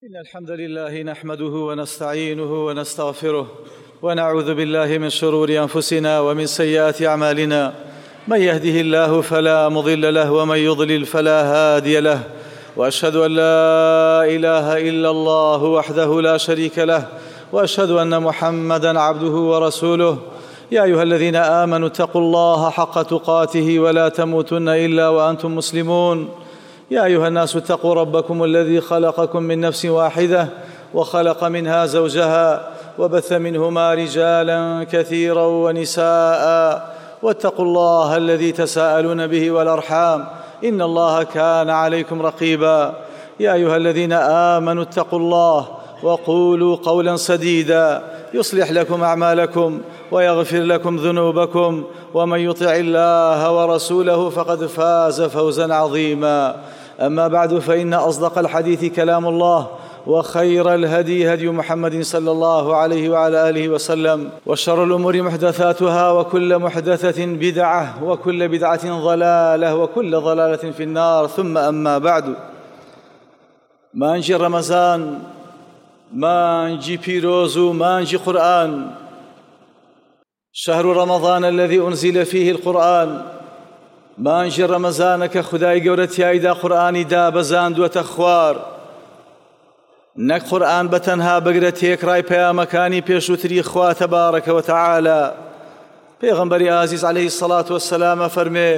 إن الحمد لله نحمده ونستعينه ونستغفره ونعوذ بالله من شرور أنفسنا ومن سيئات أعمالنا. من يهده الله فلا مضل له ومن يضلل فلا هادي له، وأشهد أن لا إله إلا الله وحده لا شريك له، وأشهد أن محمدًا عبده ورسوله. يا أيها الذين آمنوا اتقوا الله حق تقاته ولا تموتن إلا وأنتم مسلمون. يا أيها الناس اتقوا ربكم الذي خلقكم من نفس واحدة وخلق منها زوجها وبث منهما رجالا كثيرا ونساء، واتقوا الله الذي تساءلون به والأرحام إن الله كان عليكم رقيبا. يا أيها الذين آمنوا اتقوا الله وقولوا قولا سديدا يصلح لكم أعمالكم ويغفر لكم ذنوبكم، ومن يطع الله ورسوله فقد فاز فوزا عظيما. أما بعد، فإن أصدق الحديث كلام الله، وخير الهدي هدي محمد صلى الله عليه وعلى آله وسلم، وشر الأمور محدثاتها، وكل محدثة بدعة، وكل بدعة ضلالة، وكل ضلالة في النار. ثم أما بعد، مانجي رمضان، مانجي بيروزو، مانجي قرآن، شهر رمضان الذي أنزل فيه القرآن. مانجی ڕەمەزانە کە خودای گەورە تیایدا قورئانی دابەزاندووەتە خوار، نەک قورئان بەتەنها بگرە تێکڕای پەیامەکانی پێشووتری خوا تەبارەکە وتەعالە. پێغەمبەری ئازیز عەلەیهی السەڵات وەسسەلام فەرمێ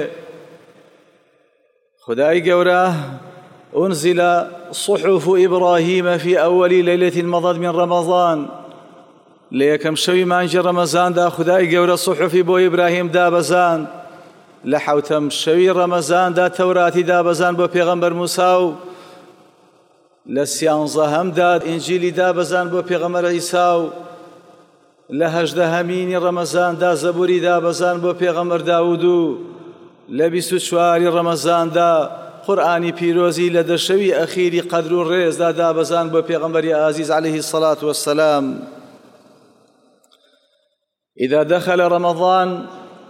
خودای گەورە أنزل صحف إبراهيم في أول ليلة مضت من رمضان. لە یەکەم شەوی مانجی ڕەمەزاندا خودای گەورە صحفی بۆ ئیبراهیم دابەزاند. لە حەوتەم شەوی ڕەمەزاندا تەوراتی دابەزان بۆ پێغەمبەر موسا، و لە سیانزەهەمدا ئینجیلی دابەزان بۆ پێغەمبەر عیسا، و لە هەژدەهەمینی ڕەمەزاندا زەبووری دابەزان بۆ پێغەمبەر داود، و لە 24 ڕەمەزاندا قورئانی پیرۆزی لە دەشەوی ئەخیری قەدر و ڕێزدا دابەزان بۆ پێغەمبەری ئازیز عەلەیهی السەڵات وەسسەلام. إذا دخل رمضان،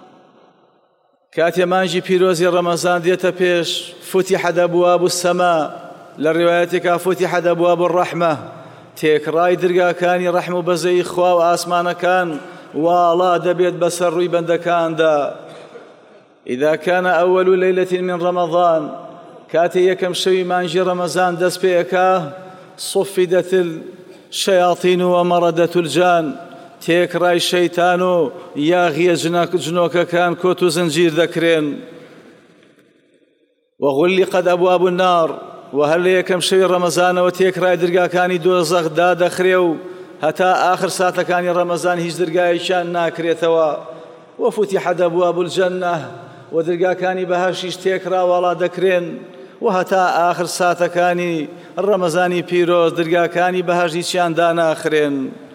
كاتي مانجي بيروزي رمضان ديتا بيش فتحت أبواب السماء، للروايتك فتحت أبواب الرحمة. تيك راي درقا كاني رحمه بزي إخوة وآسمان كان والله دبيت بسر روي بندكان دا. إذا كان أول ليلة من رمضان، كاتي يكم شوي مانجي رمضان دس بيكا صفدت الشياطين ومردت الجان. تێک ڕای شەیتان و یاغیە جنۆکەکان کۆت و زنجیر دەکرێن. وغلقت أبواب النار، و هەر لە یەکەم شەوی ڕەمەزانەوە تێک ڕای دەرگاکانی دۆزەخ دادەخرێ، و هەتا ئاخر ساتەکانی ڕەمەزان هیچ دەرگایەکیان ناکرێتەوە. وفتحت أبواب الجنة، و دەرگاکانی بەهەشتیش تێک ڕاوەڵا دەکرێن، و هەتا ئاخر ساتەکانی ڕەمەزانی پیرۆز دەرگاکانی بەهەشت هیچیان داناخرێن.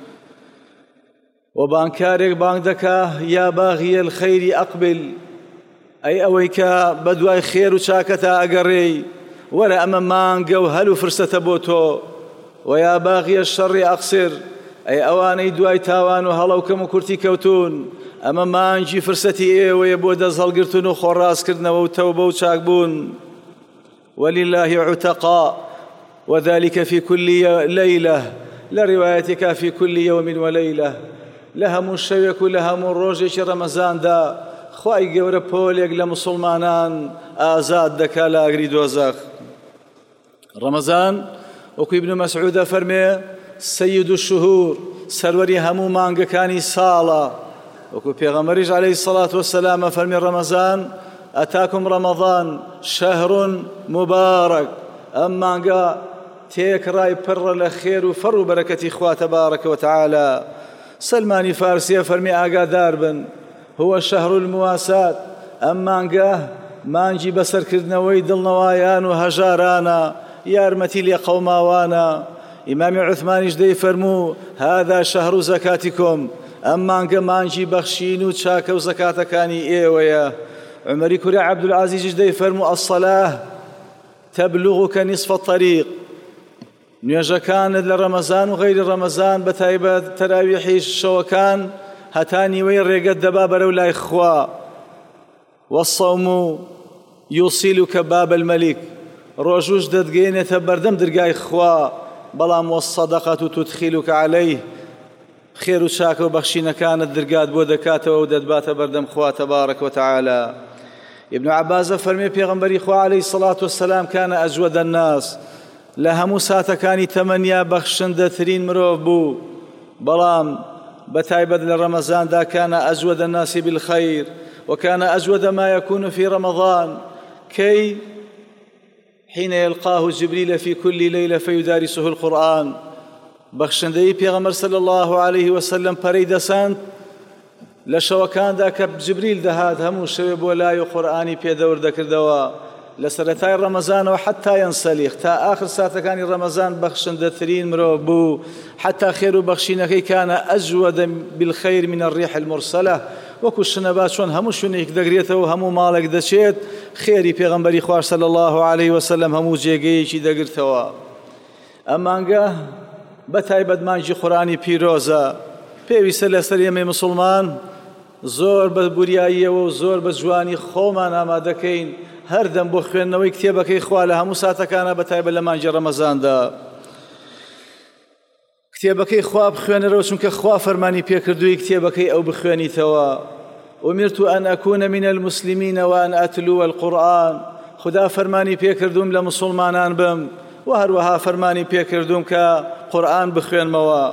وبانكارك باندكا يا باغي الخير أقبل، أي أويكا بدواي خير وشاكتا أقري، ولا أما مانقا وهلو فرصة بوتو. ويا باغي الشر أقصر، أي أواني دواي تاوان وهلوكم وكرتي كوتون، أما مانجي فرصتي إيه ويبود زلقرتون وخراس كرنا وتوبة وشاكبون. ولله عتقاء، وذلك في كل ليلة، لروايتك في كل يوم وليلة. لهم الشوك لهم الروجش رمضان دا خواهی گەورە پۆلێک لە مسلمانان ئازاد دەکا لە ئاگری دۆزەخ. ڕەمەزان وەکو ئیبن مەسعود فەرمێ سەید الشهور، سەروەری هەموو مانگەکانی ساڵە. وەکو پێغەمبەریش عەلەیهی السەڵات وەسسەلام فەرمێ ڕەمەزان ئەتاکم ڕەمەضان شەهڕ مبارەک، ئەم مانگە تێکڕای پڕە لە خێر و فەڕ و بەرەکەتی خوا تەبارەکە وتەعالە. سلمانی فارسیە فەرمی ئاگادار بن، هو شهر المواسات، ئەم مانگە مانجی بەسەرکردنەوەی دڵنەوایان و هەژارانە، یارمەتی لێ قەوماوانە. ئیمامی عوثمانیش دەی فەرموو هذا شهر زەکاتیکم، ئەم مانگە مانجی بەخشین و چاکە و زەکاتەکانی ئێوەیە. عومەری کوڕی عەبدولعەزیزیش دەی فەرموو الصلاة تبلغك نصف الطريق، نوێژەکانت لە ڕەمەزان و غەیری ڕەمەزان بە تایبەت تەراویحیش شەوەکان هەتا نیوەی ڕێگەت دەبا بەرەو لای خوا. والصوم يوصلك باب الملك، ڕۆژوش دەتگەێنێتە بەردەم دەرگای خوا، بەڵام والصدقة تدخلك عليه خێر و چاکە و بەخشینەکانت دەرگات بۆ دەکاتەوە و دەتباتە بەردەم خوا تبارك وتعالى. ابن عباس فەرمێ پێغەمبەری خوا عليه الصلاة والسلام كان أجود الناس لە هەموو ساتەکانی تەمەنیا بەخشندەترین مرۆڤ بوو، بەڵام بتایبەت لە ڕەمەزاندا كان أجود الناس بالخير وكان أجود ما يكون في رمضان كي حين يلقاه جبريل في كل ليلة فيدارسه القرآن. بەخشندەی پێغەمبەر صلى الله عليه وسلم پەرەی دەساند لە شەوەکاندا کە جبریل دەهات هەموو شەوێ بۆ لای و قورئانی پێدەور دەکردەوە لە سەرەتای ڕەمەزانەوە حتا ينسەلیخ تا ئاخر ساتەکانی ڕەمەزان بەخشندەترین مرۆڤ بوو، حتا خێر و بەخشینەکەی كان أجود بالخير من الريح المرسلة. وەکو شنەبات چۆن هەموو شوێنێک دەگرێتەوە هەموو ماڵێک دەچێت خێری پێغەمبەری خوا صلى الله عليه وسلم هەموو جێگەیەکی دەگرتەوە. ئەمانگە بەتایبەت مانگی قورئانی پیرۆزە پێویستە لەسەر ئێمەی مسلمان زۆر بە بوریاییەوە و زۆر بە جوانی خۆمان ئامادەکەین هەردەم بۆ خوێندنەوەی کتێبەکەی خوا لە هەموو ساتەکانە بەتایبەت لە مانگی ڕەمەزاندا. کتێبەکەی خوا بخوێنەرەوە چونکە خوا فەرمانی پێکردووی کتێبەکەی ئەو بخوێنیتەوە. أمرت أن أكون من المسلمين وأن أتلو القرآن. خدا فەرمانی پێکردوم لە مسلمانان بم و هەروەها فەرمانی پێکردوم کە قورئان بخوێنمەوە.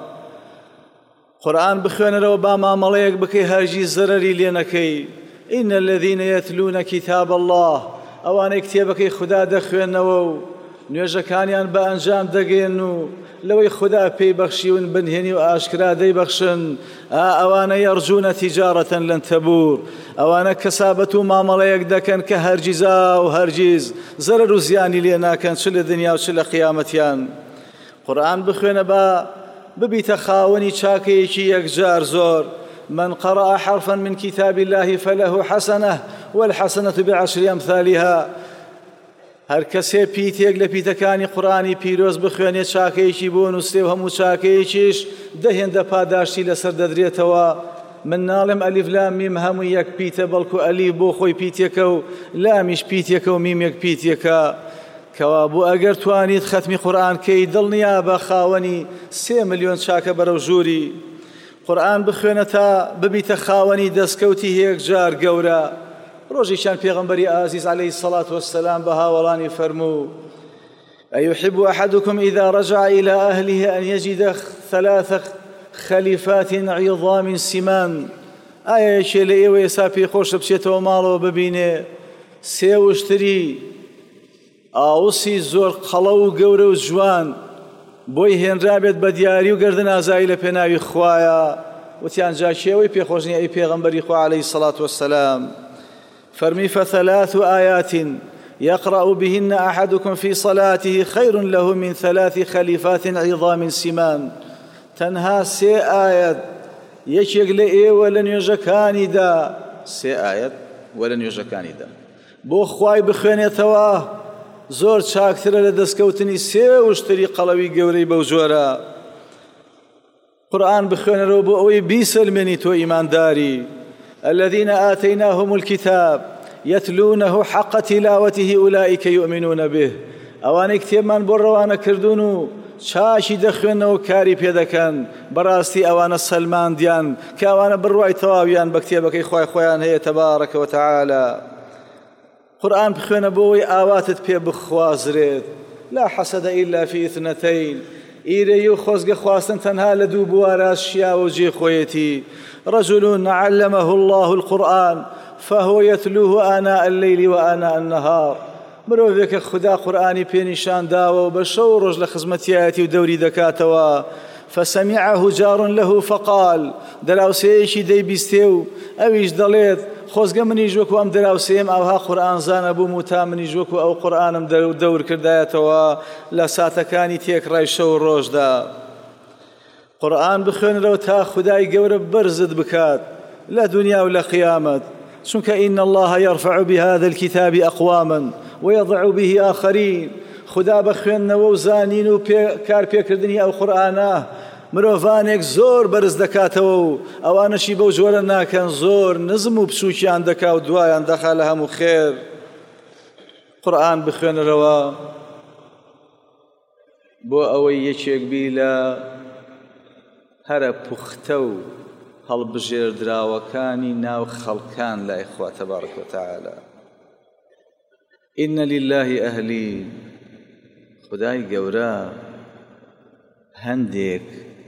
قورئان بخوێنەرەوە با مامەڵەیەک بکەی هەرگیز زەرەری لێ نەکەی. إن الذين يتلون كتاب الله ئەوانەی کتێبەکەی خدا دەخوێنەوە و نوێژەکانیان بە ئەنجام دەگەێن و لەوەی خدا پێی بەخشیون بنهێنی و ئاشکرا دەیبەخشن ئەوانە یەرجونە تیجارەتەن لەن تەبور ئەوانە کەسابەت و مامەڵەیەک دەکەن کە هەرگیزا و هەرگیز زەرەر و زیانی لێ ناکەن چ لە دنیا و چ لە قیامەتیان. قورئان بخوێنە بە ببیتە خاوەنی چاکەیەکی یەکجار زۆر. من قرأ حرفا من كتاب الله فله حسنة والحسنة بعشر أمثالها. هەر کەسێ پیتێک لە پیتەکانی قورئانی پیرۆز بخوێنێت چاکەیەکی بۆ نووسێ و هەموو چاکەیەکیش دەهێندە پاداشتی لەسەر دەدرێتەوە. من ناڵێم ئەلیف لام میم هەموو یەک پیتە بەڵکو ئەلیف بۆ خۆی پیتێکە و لامیش پیتێکە و میمێک پیتێکە کەوا بۆ ئەگەر توانیت خەتمی قورئان کەی دڵنیا بە خاوەنی 3 ملیۆن چاکە بەرەو ژووری. قورئان بخوێنە تا ببیتە خاوەنی دەستکەوتی هەیەکجار گەورە. ڕۆژێکیان پێغەمبەری ئازیز عليه الصلاة والسلام بە هاوڵانی فەرموو أيحب أحدكم إذا رجع إلى أهله أن يجد 3 خليفات عظام سمان. ئایا یەکێ لە ئێوە ئێستا پێخۆشە بچێتەوە ماڵەوە ببینێ 3 وشتری ئاوسی زۆر قەڵە و گەورە و جوان بۆی هێنرابێت بە دیاری و گەردن ئازایی لە پێناوی خوایە. وتیان جا کێوەی پێخۆش نییە ئەی پێغەمبەری خوا عليه الصلاة والسلام؟ فرمي فثلاث آيات يقرأ بهن أحدكم في صلاته خير له من 3 خليفات عظام سمان. تنها 3 آيات یەکێک لە ئێوە لە نوێژەکانیدا 3 آيات وە لە نوێژەکانیدا بۆ خوای بخوێنێتەوە زۆر چاکترە لە دەستکەوتنی 3 وشتری قەڵەوی گەورەی بەو جۆرە. قورئان بخوێنەرەوە بۆ ئەوەی بیسەلمێنی تۆ ئیمانداری. الذين آتيناهم الكتاب يتلونه حق تلاوته أولئك يؤمنون به. ئەوانەی کتێبمان بۆ ڕەوانە کردوون و چاشی دەخوێنەوە کاری پێدەکەن بەڕاستی ئەوانە سەلماندیان کە ئەوانە بڕوای تەواویان بە کتێبەکەی خوای خۆیان هەیە تبارك وتعالى. قورئان بخوێنە بۆ ئەوەی ئاواتت پێ بخوازرێت. لا حسد إلا في 2. ئیرەیی و خۆزگە خواستن تەنها لە 2 بوارە شیاوە و جێخۆیەتی. رجل علمه الله القرآن فهو يتلوه آناء الليل وآناء النهار. مرۆڤێکە خدا قورئانی پێنیشان داوە و بە شەو ڕۆژ لە خزمەتیایەتی و دەوری دەکاتەوە. فسمعه جار له فقال دراوسەیەکی دەیبیستێ و ئەویش دەڵێت خۆزگە منیش وەکو ئەم دراوسەیەم ئاوها قورئان زانە بووم و تا منیش وەکو ئەو قورئانم دەور کردایەتەوە لە ساتەکانی تێکڕای شەو و ڕۆژدا. قورئان بخوێنرەوە تا خدای گەورە بەرزت بکات لە دنیا و لە قیامەت. چونکە إن الله يرفع بهذا الكتاب أقواما ويضع به آخرين. خدا بخوێندنەوە و زانین و کار پێکردنی ئەو قورئانە مرۆڤانێک زۆر بەرز دەکاتەوە و ئەوانەشی بەو جۆرە ناکەن زۆر نزم و بچووکیان دەکا و دوایان دەخا لە هەموو خێر. قورئان بخوێنرەوە بۆ ئەوەی یەکێک بی لە هەرە پوختە و هەڵبژێردراوەکانی ناو خەڵکان لای خوا تەبارەک وتەعالە. ئینە لیللهی ئەهلی، خودای گەورە هەندێک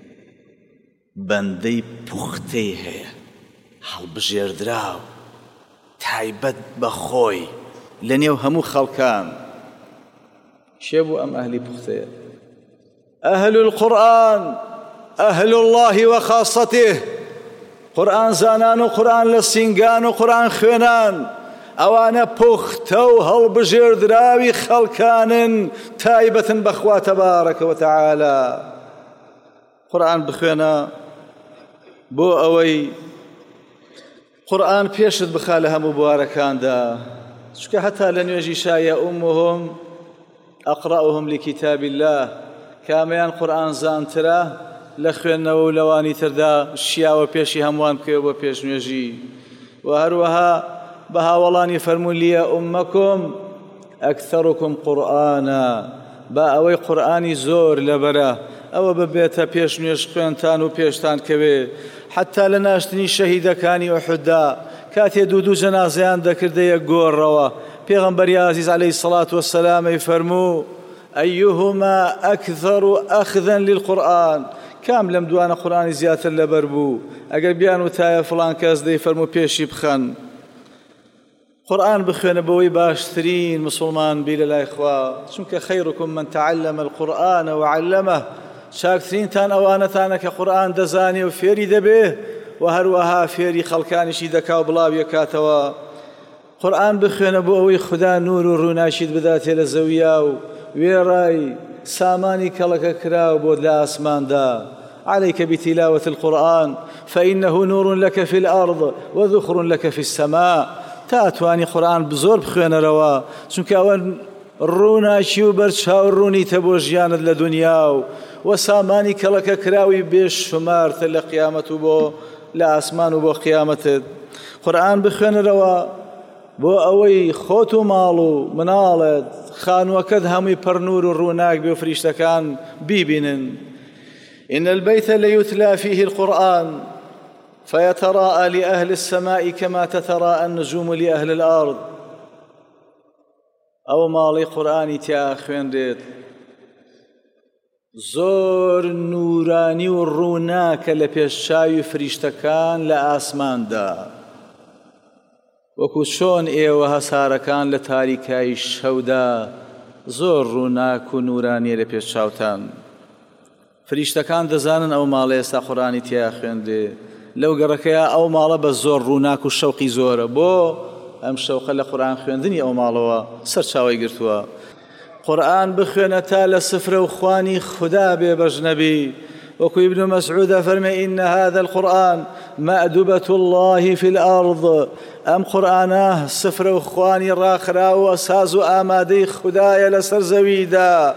بەندەی پوختەی هەیە، هەڵبژێردراو تایبەت بە خۆی لە نێو هەموو خەڵکان. چێ بوو ئەم ئەهلی پوختەیە؟ ئەهل القورئان، ئەهل الله وخاصته، قورئان زانان و قورئان لە سینگان و قورئان خوێنان، ئەوانە پوختە و هەڵبژێردراوی خەڵکانن تایبەتن بەخوا تەبارەکە وتەعالە. قورئان بخوێنە بۆ ئەوەی قورئان پێشت بخا لە هەموو بوارەکاندا، چونکە هەتا لە نوێژی شایە ئومهم ئەقرأهم لکتاب الله، کامیان قورئان زانترە لە خوێندنەوە و لەوانی تردا شیاوە پێشی هەمووان بکەوە بۆ پێش نوێژی. و هەروەها بە هاوڵانی فەرموون لیە ئومەکم ئەکثەرکم قورئانە، با ئەوەی قورئانی زۆر لەبەرە ئەوە ببێتە پێش نوێژ خوێنتان و پێشتان کەوێ. حتا لە ناشتنی شەهیدەکانی ئوحوددا کاتێ دوو جەنازەیان دەکردە یەک گۆڕەوە، پێغەمبەری عەزیز عەلەیهی سەڵات وەسەلام فەرموو ئەیهما ئەکثەر ئەخذا للقورئان، کام لەم دوانە قورئانی زیاتر لەبەر بوو؟ ئەگەر بیان وتایە فڵان کەس دەی فەرموو پێشی بخەن. قورئان بخوێنە بەوەی باشترین مسلمان بی لە لای خوا، چونکە خەیرکم من تعلم القورئان وعلمه، چاکترینتان ئەوانەتانە کە قورئان دەزانێ و فێری دەبێ و هەروەها فێری خەڵکانیشی دەکا و بڵاوی دەکاتەوە. قورئان بخوێنە بۆ ئەوەی خوددا نور و ڕووناچیت بداتێ لە زەویا و وێڕای سامانی کەڵەکە کراو بۆ لە ئاسماندا. عليك بتلاوة القرآن فإنه نور لك في الأرض وذخر لك في السماء. تاتوانی قورئان بزۆر بخوێنەرەوە، چونکە ئەوە ڕووناچی و بەرچاوڕوونیتە بۆ ژیانت لە دنیا و سامانی کەڵەکە کراوی بێشمارتە لە قیامەت و بۆ لە ئاسمان و بۆ قیامەتت. قورئان بخوێنەرەوە بۆ ئەوەی خۆت و ماڵ و مناڵت خانووەکەت هەمووی پڕنور و ڕووناک بێ و فریشتەکان بیبینن. إن البيت ليتلى فيه القرآن فيتراءى لأهل السماء كما تتراءى النجوم لأهل الأرض. أو ماڵی قورئانی تیا خوێندرێت زۆر نورانی و ڕووناکە لە پێشچاوی فریشتەکان لە ئاسماندا، وەکو چۆن ئێوە هەسارەکان لە تاریکایی شەودا زۆر ڕووناک و نورانیە لە پێشچاوتان. فریشتەکان دەزانن ئەو ماڵە ئێستا قورئانی تیا خوێندێ، لەو گەڕەکەیە ئەو ماڵە بە زۆر ڕووناک و شەوقی زۆرە، بۆ ئەم شەوقە لە قورئان خوێندنی ئەو ماڵەوە سەرچاوی گرتووە. قورئان بخوێنە تا لە سفرە و خوانی خوددا بێبەش نەبی، وەکو ابن مسعود فەرمێ إن هذا القرآن مأدبة الله في الأرض. ئەم قورئانە سفرە و خوانی ڕاخراوە ساز و ئامادەی خوددایە لەسەر زەویدا.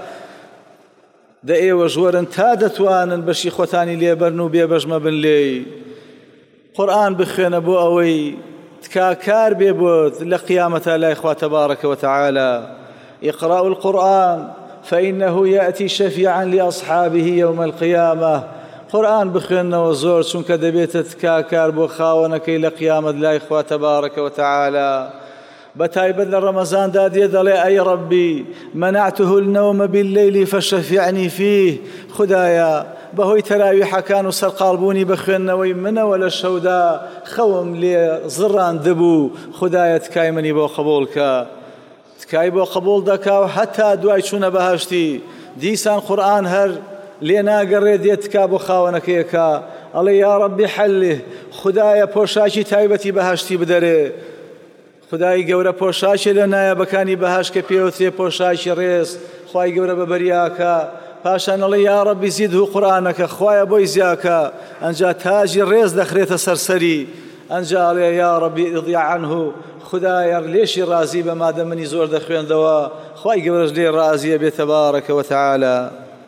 دە ئێوە ژوەرن تا دەتوانن بەشی خۆتانی لێبەرن و بێبەش مەبن لێی. قورئان بخوێنە بۆ ئەوەی تکاکار بێ بۆت لە قیامەتە لای خوا تەبارەکە وتەعالە. اقرأوا القرآن فإنه يأتي شفيعا لأصحابه يوم القيامة. قورئان بخوێنەوە زۆر، چونکە دەبێتە تکاکار بۆ خاوەنەکەی لە قیامەت لای خوا تەبارەکە وتەعالە. بتايبت لرمضان دادي دلي أي ربي منعته النوم بالليل فشفعني فيه. خدايا بهوي تراويح كانوا سر قالبوني بخونا ويمنا ولا الشودا خوم لي زران دبو. خدايا تكاي مني بو قبولك، تكاي بو قبول دكا وحتى دواي شونا بهاشتي ديسان قرآن هر لينا قريد يتكابو خاونكيكا. الله يا ربي حله خدايا پۆشاکی تایبەتی بەهاشتی بدەرێ. خدای گەورە پۆشاکی لە نایەبەکانی بەهاش کە پێوترێ پۆشاکی ڕێز خوای گەورە بەبەریاکە. پاشان ئەڵێ یا ڕەبی زیدهو قورئانەکە، خوایە بۆی زیاکە. ئەنجا تاجی ڕێز دەخرێتە سەرسەری. ئەنجا ئەڵێ یا ڕەبی ئیضیع عنه، خدایە لێشی ڕازی بە مادە منی زۆر دەخوێندەوە. خوای گەورەش لێ ڕازیە بێ تەبارەکە وتەعالە.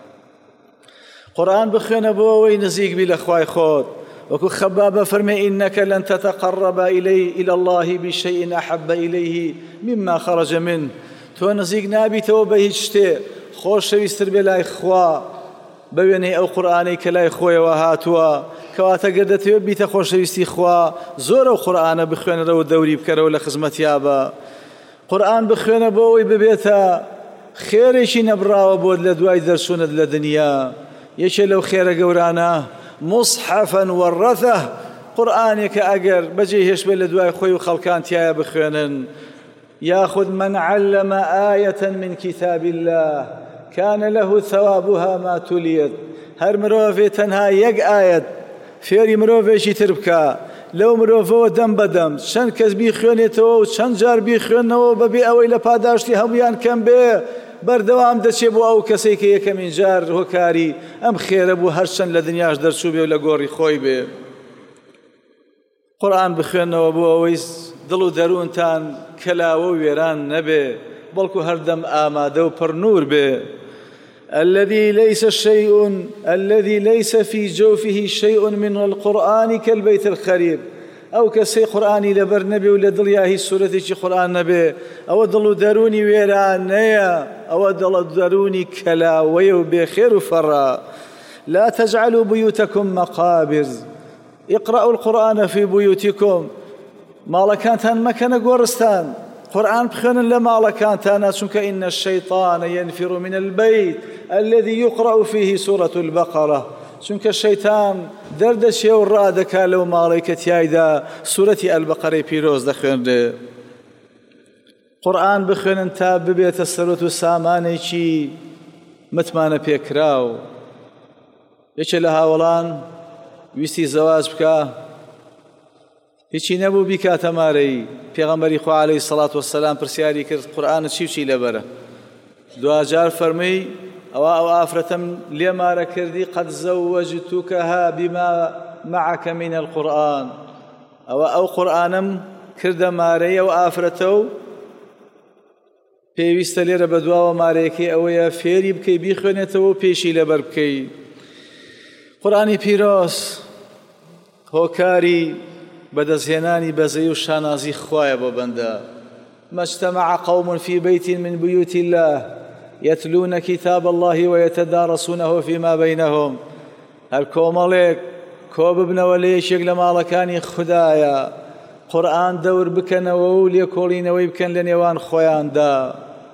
قورآن بخوێنە بۆ ئەوەی نزیک بی لە خوای خۆت. وكو خباب فرمي إنك لن تتقرب إلى الله بشيء أحب إليه مما خرج منه. تو نزيق نابي تو بهيج شتي خۆشەویستتر بێ لای خوا بە وێنەی ئەو قورئانەی کە لای خۆیەوە هاتووە کەواتە گەر دەتەوێت بیتە خۆشەویستی خوا زۆر ئەو قورئانە بخوێنەرەوە دەوری بکەرەوە لە خزمەتیا بە قورئان بخوێنە بۆ ئەوەی ببێتە خێرێکی نەبراوە بۆت لە دوای دەرچوونت لە دنیا یەکێ لەو خێرە گەورانە مصحفا ورثه قورئانێکە ئەگەر بەجێ هێش بێت لە دوای خۆی و خەڵکان تایە بخوێنن ياخذ من علم آية من كتاب الله كان له ثوابها ما تليت هەر مرۆڤێ تەنها یەک ئاەت فێری مرۆڤێکی تر بکە لەو مرۆڤەوە دەم بەدەم چەند کەس بیخوێنێتەوە و چەند جار بیخوێنەوە بەبێ ئەوەی لە پاداشتی هەمویان کەم بێ بەردەوام دەچێت بۆ ئەو کەسێک کە یەکەمین جار هۆکاری ئەم خێرە بوو هەرچەند لە دنیاش دەرچوو بێ و لە گۆڕی خۆی بێ قورئان بخوێنەوە بۆ ئەوەی دڵ و دەروونتان کەلاوە و وێران نەبێ بەڵکو هەردەم ئامادە و پڕ نور بێ الذي ليس في جوفه شيء من القرآن كالبيت الخريب أو كسي قرآني لبر نبي ولا دلياهي سورة قرآن نبي أو دلو دروني ويران نيا أو دلو دروني كلا ويو بخير فرا لا تجعلوا بيوتكم مقابر اقرأوا القرآن في بيوتكم مالكانتان مكان قورستان قرآن بخوێنن لە ماڵەکانتانە چونکە إن الشيطان ينفر من البيت الذي يقرأ فيه سورة البقرة چونکە شەیتان دەردەچێ و ڕادەکا لەو ماڵەی کە تیایدا سورەتی ئەلبەقەرەی پیرۆز دەخوێندرێ قورئان بخوێنن تا ببێتە سەرۆت و سامانێکی متمانە پێکراو یەکێ لە هاوڵان ویستی زەواج بکە هیچی نەبوو بیکاتە مارەی پێغەمبەری خوا عەلەیهی سەڵات وەسەلام پرسیاری کرد قورئانت چی لەبەرە دوجار فەرمووی ئەوە ئەو ئافرەتەم لێ مارە کردی قەد زەوەجتوکەها بما معك من القورئان ئەوە ئەو قورئانم کردە مارەی ئەو ئافرەتە و پێویستە لێرە بەدواوە مارەیەکەی ئەوەیە فێری بکەی بیخوێنێتەوە و پێشی لەبەر بکەی قورئانی پیرۆز هۆکاری بەدەستهێنانی بەزەی و شانازی خوایە بۆ بەندە ما اجتمع قوم في بيت من بيوت الله يتلون كتاب الله ويتدارسونه فيما بينهم هەر کۆمەڵێک کۆ ببنەوە لە یەکێک لە ماڵەکانی خودایە قورئان دەور بکەنەوە و لێکۆڵینەوەی بکەن لە نێوان خۆیاندا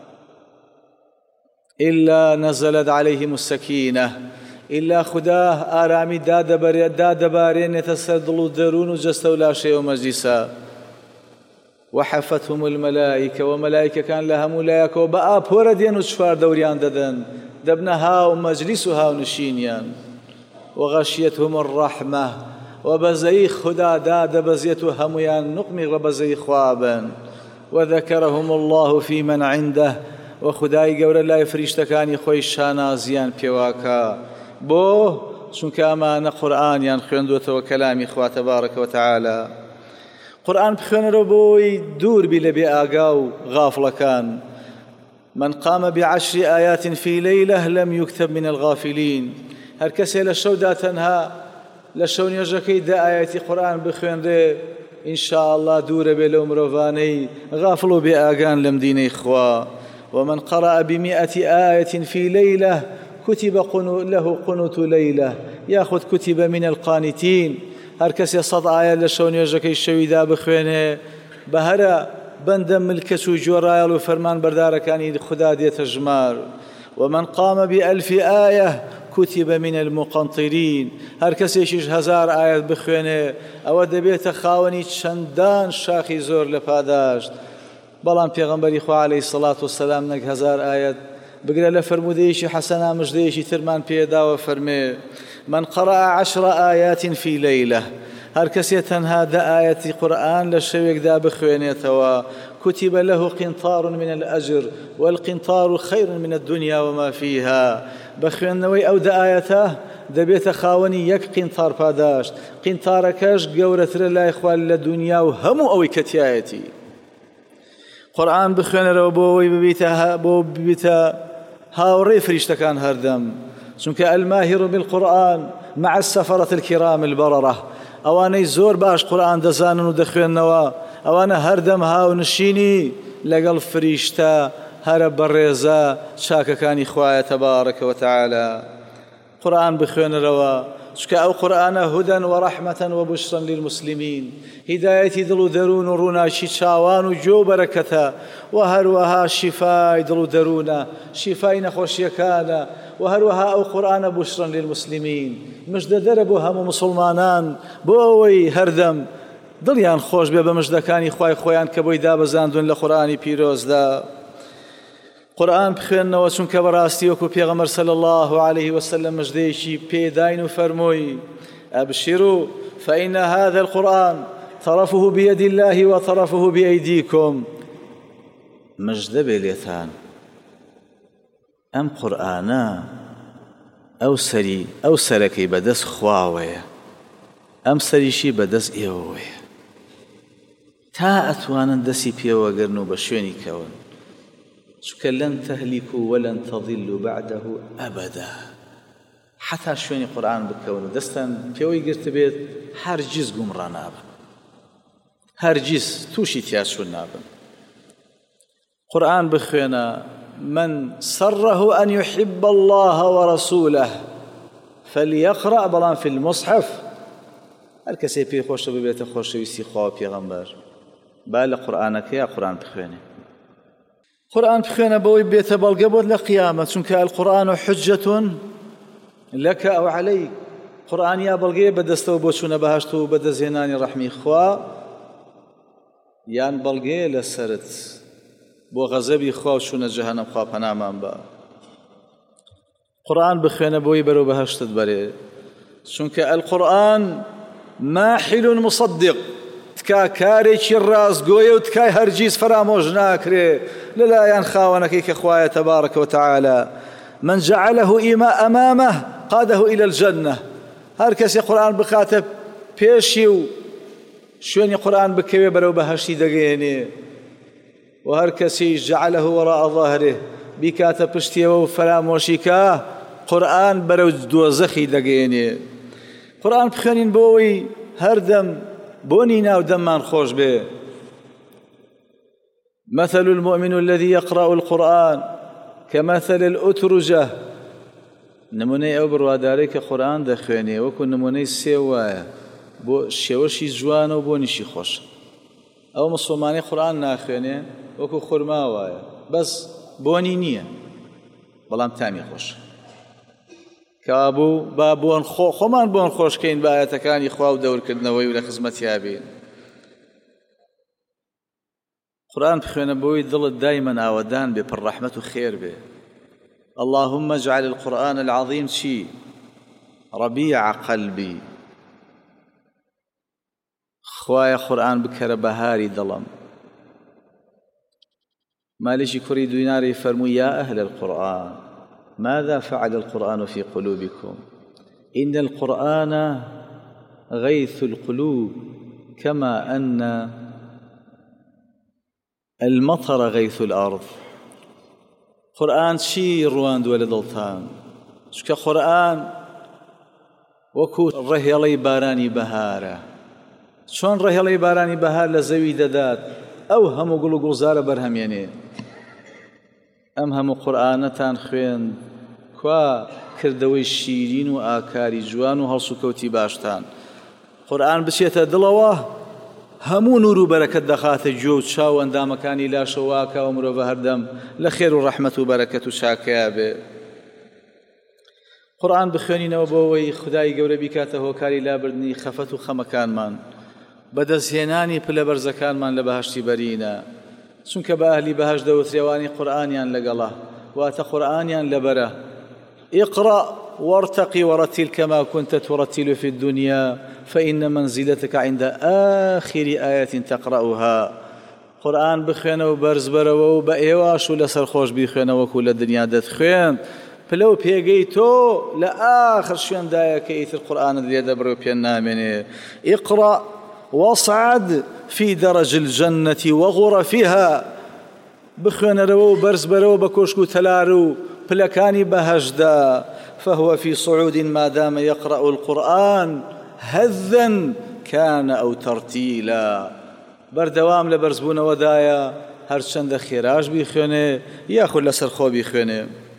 إلا نزلت عليهم السكينة إلا خدا آرامی دادەبارێنێتە سەر دڵ و دەروون و جەستە و لاشەی و مەجلیسە وحفتهم الملائكة وملائكة كان لها ملائكة وبأبورا دين وشفار دوريان ددن دبنها ومجلس هاو نشينيان وغشيتهم الرحمة وبزي خدا داد بزيته هميان نقمي وبزي خوابا وذكرهم الله في من عنده وخداي قول الله فريشتكاني خوي شانازيان بيواكا بو چونکە ئەمانە قورئانیان خوێندووەتەوە کەلامی خوا تەبارەکە وتەعالە قورئان بخوێنەرەوە بۆی دوور بی لە بێ ئاگا و غافڵەکان من قام بعشر آيات في ليلة لم يكتب من الغافلين هەر کەسێ لە شەودا تەنها لە شەو نوێژەکەی دا ئاەتی قورئان بخوێنرێ ئینشاء الله دوورە بێ لەو مرۆڤانەی غافڵ و بێ ئاگان لەم دینەی خوا ومن قرأ ب100 آية في ليلة كتب له قنوت ليلة ياخذ كتب من القانتين هر کەسێ 100 ئاەت لە شەو نوێژەکەی شەویدا بخوێنێ بەهرە بەندە ملکەچ و جۆڕایەڵ و فەرمان بەردارەکانی خدا دێتە ژمار ومن قام ب1000 آية كتب من المقنطرين هر کەسێکیش 1000 ئاەت بخوێنێ ئەوە دەبێتە خاوەنی چەندان شاخی زۆر لە پاداشت بەڵام پێغەمبەری خوا عەلەیهی سەڵات وەسەلام نەک 1000 ئاەت بگرە لە فرمودەیەکی حەسەنا مژدەیەکی ترمان پێداوە فەرمێ من قرأ 10 آيات في ليلة هر کەسێ تەنها 10 ئاەتی قورئان لە شەوێکدا بخوێنێتەوە كتب له قنطار من الأجر والقنطار خير من الدنيا وما فيها بخوێندنەوەی ئەو 10 ئاەتە دەبێتە خاوەنی 1 قنطار پاداشت قنطارەکەش گەورەترە لای خوا لە دنیا و هەموو ئەوەی کە تایەتی قورئان بخوێنەرەوە بۆ ئەوەی ببیتە هاوڕێی فریشتەکان هەردەم چونکە الماهر بالقورآن مع السفرة الكرام البررة ئەوانەی زۆر باش قورئان دەزانن و دەخوێننەوە ئەوانە هەردەم هاو نشینی لەگەڵ فریشتە هەرە بەڕێزە چاکەکانی خوایە تەبارەکە وتەعالە. قورئان بخوێنرەوە چکە ئەو قورئانە هودەن وەڕەحمەتەن وبوشرەن للمسلمین، هیدایەتی دڵ و دەروون و ڕووناچی چاوان و جۆ بەرەکەتە و هەروەها شیفای دڵ و دەروونە، شیفای نەخۆشیەکانە و هەروەها ئەو قورئانە بوشرەن للمسلمین، مژدە دەرە بۆ هەموو مسلمانان بۆ ئەوەی هەردەم دڵیان خۆش بێ بە مژدەکانی خوای خۆیان کە بۆی دابەزاندون لە قورئانی پیرۆزدا. قورئان بخوێننەوە چونکە بەڕاستی وەکو پێغەمبەر صلی الله عليه وسلم مژدەیەکی پێداین و فەرمووی ئەبشروا فإن هذا القرآن طرفه بيد الله وطرفه بأيديكم. مژدە بێ لێتان ئەم قورئانە ئەو سەرەکەی بەدەست خواوەیە، ئەم سەریشی بەدەست ئێوەیە، تا ئەتوانن دەستی پێوەگرن و بە شوێنی کەون، چونکە لەن تەهلیکوا وەلەن تەضیلوا بعده ئەبەدا. حتا شوێنی قورئان بکەون و دەستان پێوەی گرت بێت هەرگیز گومڕا نابن، هەرگیز تووشی تیاچوون نابن. قورئان بخوێنە. من سره أن يحب الله ورسوله فليقرأ بەڵام في المصحف. هەر کەسێ پێی خۆشە ببێتە خۆشەویستی خوا و پێغەمبەر با لە قورئانەکەیە قورئان بخوێنێ. قورئان بخوێنە بەوەی بێتە بەڵگە بۆت لە قیامەت، چونکە القورئان حجة لك أو عليك. قورئان یا بەڵگەیە بەدەستەوە بۆ چوونە بەهەشت و بەدەستهێنانی ڕەحمی خوا، یان بەڵگەیە لەسەرت بۆ غەزەبی خوا و چوونە جەهەنەم، خوا پەنامان بە. قورئان بخوێنە بۆی بەرەو بەهەشتت بەرێ، چونکە القورئان ماحل مصدق، تکا کارێکی ڕاستگۆیە و تکای هەرگیز فرامۆژ ناکرێ لەلایەن خاوەنەکەی کە خوایە تەبارەکە وتەعالە. من جعله أمامه قاده إلى الجنة. هەر کەسێ قورئان بخاتە پێشی و شوێنی قورئان بکەوێ بەرەو بەهەشتی دەگەێنێ، و هەر کەسی جعله وراء ظهره بیکاتە پشتیەوە و فرامۆشیکە قورئان بەرەو دۆزەخی دەگەێنێ. قورئان بخوێنین بۆەوەی هەردەم بۆنی ناو دەممان خۆش بێ. مثل المؤمن الذي يقرأ القرآن كمثل الأترجة. نمونەی ئەو بڕوادارەی کە قورئان دەخوێنێ وەکو نمونەی سێ وایە، بۆ شێوەشی جوانە و بۆنیشی خۆشە. ئەو مسلمانی قورئان ناخوێنێ وەکو خورما وایە، بەس بۆنی نییە بەڵام تامی خۆشە. کابوو با بۆن خۆمان بۆن خۆشکەین بە ئاەتەکانی خوا و دەورکردنەوەی و لە خزمەتیا بین. قورئان بخوێنە بۆی دڵت دایمەن ئاوەدان بێ، پڕ ڕەحمەت و خێر بێ. اللهم اجعل القرآن العظيم شي ربيع قلبي. خوايا قرآن بكر بهاري ظلم. مالشي كري ديناري فرمو يا أهل القرآن ماذا فعل القرآن في قلوبكم؟ إن القرآن غيث القلوب كما أن المطر غيث الأرض. قورئان چی ڕواندووە لە دڵتان؟ چونکە قورئان وەکو ڕەهێڵەی بارانی بەهارە. چۆن ڕەهێڵەی بارانی بەهار لە زەوی دەدات ئەو هەموو گوڵ و گوڵزارە بەرهەمێنێ. ئەم هەموو قورئانەتان خوێند، کوا کردەوەی شیرین و ئاکاری جوان و هەڵس و کەوتی باشتان. قورئان بچێتە دڵەوە هەموو نور و بەرەکەت دەخاتە گوێ و چاو ئەندامەکانی لاشەواکە و مرۆڤە هەردەم لە خێر و ڕەحمەت و بەرەکەت و چاکەیە بێ. قورئان بخوێنینەوە بۆەوەی خودای گەورە بیکاتە هۆکاری لابردنی خەفەت و خەمەکانمان، بەدەستهێنانی پلە بەرزەکانمان لە بەهەشتی بەرینە. چونکە بە ئەهلی بەهەشت دەوترێوانی قورئانیان لەگەڵە، واتە قورئانیان لەبەرە. اقرأ وارتقي ورتل كما كنت ترتل في الدنيا فإن منزلتك عند آخر آية تقرأها. قورئان بخوێنەوە بەرز بەرەوە و بە ئێواش و لەسەر خۆش بیخوێنەوە وەکو لە دنیا دەتخوێن، پلە و پێگەی تۆ لە ئاخر شوێندایە کە ئیتر قورئانت لێ دەبڕێ و پێ نامێنێ. اقرأ واصعد في درج الجنة وغرفها. بخوێنەرەوە و بەرز بەرەوە بە کۆشک و تەلار و پلەکانی بەهەشتدا. فهو في صعود ما دام يقرأ القرآن هذا كان أو ترتيلا. بەردەوام لە بەرزبوونەوەدایە، هەرچەندە خێراش بیخوێنێ یاخود لەسەر خۆ بیخوێنێ.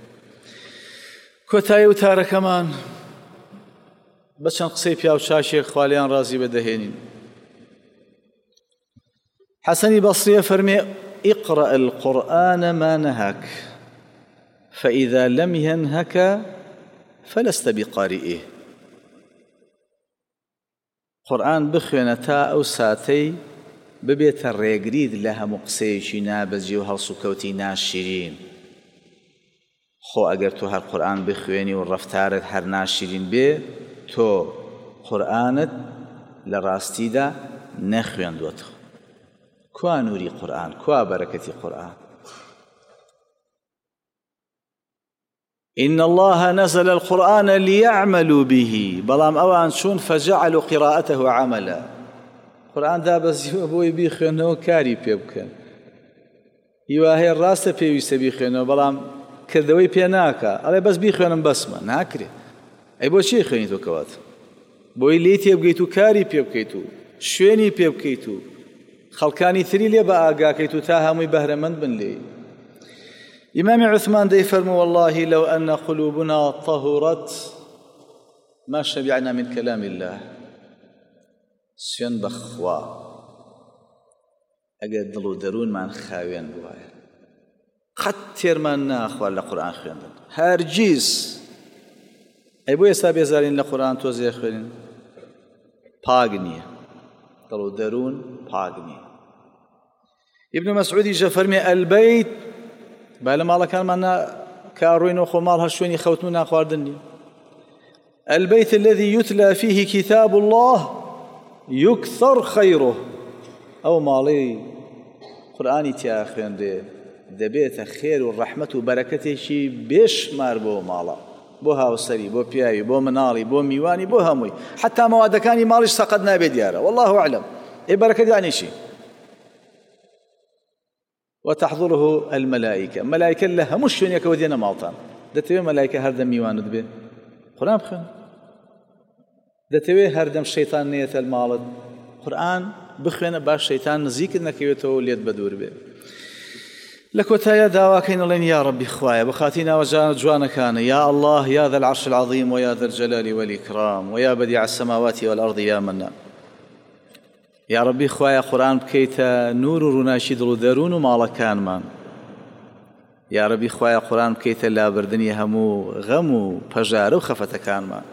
کۆتایی وتارەکەمان بە چەند قسەی پیاو چاکێک خوالیان ڕازی بەدەهێنین. حەسەنی بەسریە فەرمێ اقرأ القرآن ما نهاك فإذا لم ينهك فلست بقارئه. قورآن بخوێنە تا ئەو ساتەی ببێتە ڕێگریت لە هەموو قسەیەکی نابەجێ و هەڵسوکەوتی ناشرین. خۆ ئەگەر تۆ هەر قورآن بخوێنی و ڕەفتارت هەر ناشرین بێ، تۆ قورآنت لە ڕاستیدا نەخوێندووەتەوە. کوا نووری قورآن، کوا بەرەکەتی قورآن. إن الله نزل القرآن ليعملوا به، بەڵام ئەوان چوون فجعلوا قراءته عملا. قورآن دابەزیوە بۆی بیخوێنەوە کاری پێ بکەن. هیوا هەیە ڕاستە پێویستە بیخوێنەوە، بەڵام کردەوەی پێ ناکە، ئەڵێ بەس بیخوێنم بەسمە، ناکرێ. ئەی بۆچی خوێنیتەوە کەوات؟ بۆی لێی تێ بگەیت و کاری پێ بکەیت و شوێنی پێ بکەیت و خەڵکانی تری لێ بە ئاگاکەیت و تا هەمووی بەهرەمەند بن لێ. إمام عثمان ديفرم والله لو أن قلوبنا طهرت ما شبعنا من كلام الله. سوێن بەخوا ئەگەر دڵ و دەروونمان خاوێن بوایە قەت تێرمان ناخوا لە قورئان خوێندن، هەرگیز. ئەی بۆ ئێستا بێزارین لە قورئان تۆزێ خوێنین؟ پاک نییە، دڵ و دەروون پاک نییە. ابن مەسعودی جە فەرمێ ئەلبەیت، با لە ماڵەکانمان کاڕۆینەوە خۆ ماڵ هەر شوێنی خەوتن و ناخواردن نیە. البيت الذي يتلى فيه كتاب الله يكثر خيره. ئەو ماڵەی قورئانی تیا خوێندێ دەبێتە خێر و ڕەحمەت و بەرەکەتێکی بێشمار بۆ ماڵە، بۆ هاوسەری، بۆ پیاوی، بۆ مناڵی، بۆ میوانی، بۆ هەمووی، حتا مەوادەکانی ماڵیش سەقەت نابێت دیارە. والله أعلم. ئێ بەرەکەت یانی چی؟ وتحضره الملائكة. ملائكة لە هەموو شوێنێکەوە دێنە ماڵتان. دەتەوێت مەلایکە هەردەم میوانت بێ؟ قورئان بخوێن. دەتەوێت هەردەم شەیتان نێتە ماڵت؟ قورئان بخوێنە باش شەیتان نزیکت نەکەوێتەوە و لێت بەدوور بێ. لە کۆتاییە داواکەین دەڵێن یا ڕەبی خوایە بەخاتی ناوە جوانەکانە، یا الله یا ذا العرش العظيم ويا ذا الجلال والإكرام ويا بديع السماوات والأرض يا منان. یا ڕەبی خوایە قورئان بکەیتە نور و ڕووناچی دڵ و دەروون و ماڵەکانمان. یا ڕەبی خوایە قورئان بکەیتە لابردنی هەموو غەم و پەژارە و خەفەتەکانمان.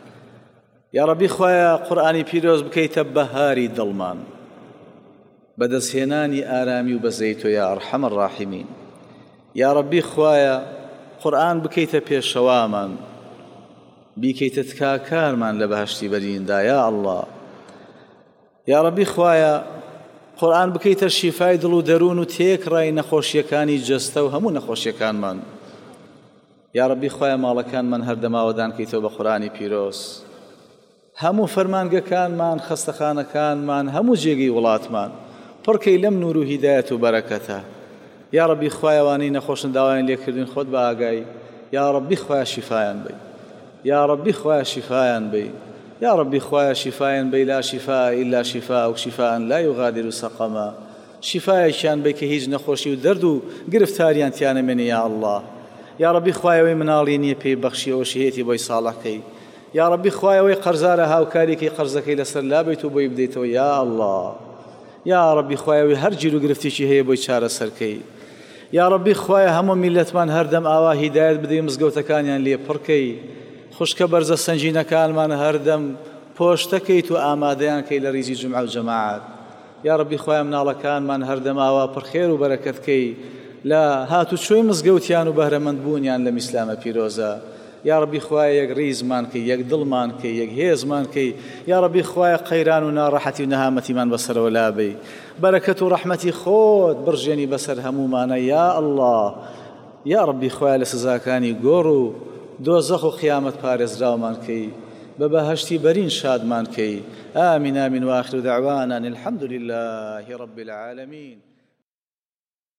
یا ڕەبی خوایە قورئانی پیرۆز بکەیتە بەهاری دڵمان، بەدەستهێنانی ئارامی و بەزەی تۆ یا ئەرحەم الراحیمین. یا ڕەبی خوایە قورئان بکەیتە پێشەوامان، بیکەیتە تکاکارمان لە بەهەشتی بەریندا یا الله. یا ڕەبی خوایە قورئان بکەیتە شیفای دڵ و دەروون و تێکڕای نەخۆشیەکانی جەستە و هەموو نەخۆشیەکانمان. یا ڕەبی خوایە ماڵەکانمان هەردەماوەدان کەیتەوە بە قورئانی پیرۆز، هەموو فەرمانگەکانمان، خەستەخانەکانمان، هەموو جێگەی وڵاتمان پڕکەی لەم نور و هیدایەت و بەرەکەتە. یا ڕەبی خوایە وانەی نەخۆشن داوایان لێکردوین خۆت بە ئاگای. یا ڕەبی خوایە شیفایان بەی، یا ڕەبی خوایە شیفایان بەی، یا ڕەبی خوایە شیفایان بەی، لا شیفاء إلا شیفاء شیفاء لا یغادر سقما. شیفایەکیان بەی کە هیچ نەخۆشی و دەرد و گرفتاریان تیا نەمێنێ یا الله. یا ڕەبی خوایەوەی مناڵی نییە پێی بەخشیەوە شێتی بۆی ساڵەکەی. یا ڕەبی خوایەوەی قەرزارە هاوکاریکەی قەرزەکەی لەسەر لابێت و بۆی بدەیتەوە یا الله. یا ڕەبی خوایەوەی هەر گیر و گرفتێکی هەیە بۆی چارەسەرکەی. یا ڕەبی خوایە هەموو میلەتمان هەردەم ئاوا هیدایەت بدەی، مزگەوتەکانیان لێ پڕکەی، خوشکە بەرزە سەنجینەکانمان هەردەم پۆشتەکەیت و ئامادەیان کەی لە ریزی جومعە و جەماعەت. یا ڕەبی خوایە مناڵەکانمان هەردەم ئاوا پڕخێر و بەرەکەتکەی لە هاتوچۆی مزگەوتیان و بەهرەمەندبوونیان لە ئیسلامە پیرۆزە. یا ڕەبی خوایە یەک ڕیزمان کەی، یەک دڵمان کەی، یەک هێزمان کەی. یا ڕەبی خوایە قەیران و ناڕەحەتی و نەهامەتیمان بەسەرەوە لابەی، بەرەکەت و ڕەحمەتی خۆت بڕژێنی بەسەر هەمومانە یا الله. یا ڕەبی خوایە لە سزاکانی گۆڕ و دۆزەخ و قیامەت پارێزراومان کەی، بە بەهەشتی بەرین شادمان کەی. آمین آمین و آخر دعوانا الحمد لله رب العالمين.